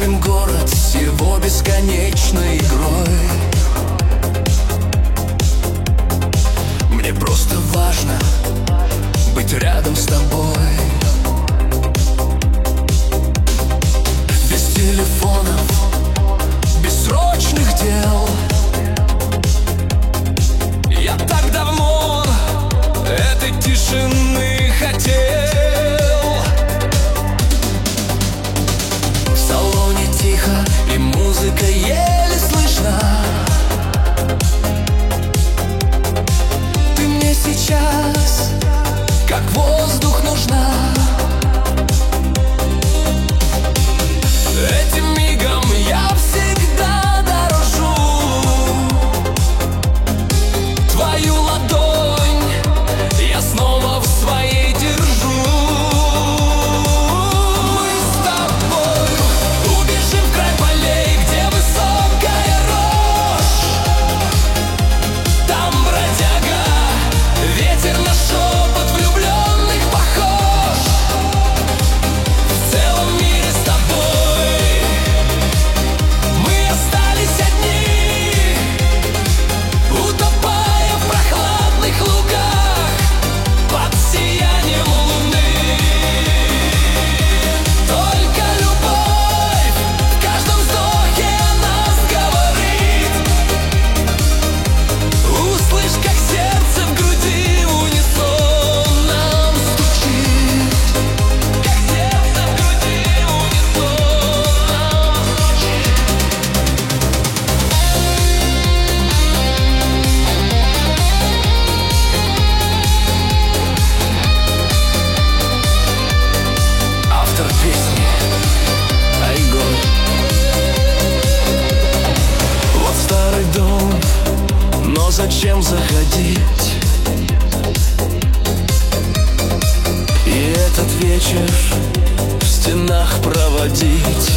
Оставим город с его бесконечной игрой. Мне просто важно быть рядом с тобой. Без телефонов, без срочных дел. Я так давно этой тишины хотел. В салоне тихо и музыка еле слышна. Ты мне сейчас как воздух нужна. Этим мигом я всегда дорожу. Твою ладонь я снова в своей держу. Мы с тобой убежим в край полей, где высокая рожь. Там бродяга, ветер на шепот влюбленных похож. В целом мире с тобой мы остались одни, утопая в прохладных лугах под сиянием луны. Только любовь в каждом вздохе о нас говорит. Услышь, как сердце в груди в унисон нам стучит. Как сердце в груди в унисон нам стучит. Автор песни Айгон. Вот старый дом, но зачем заходить? И этот вечер в стенах проводить.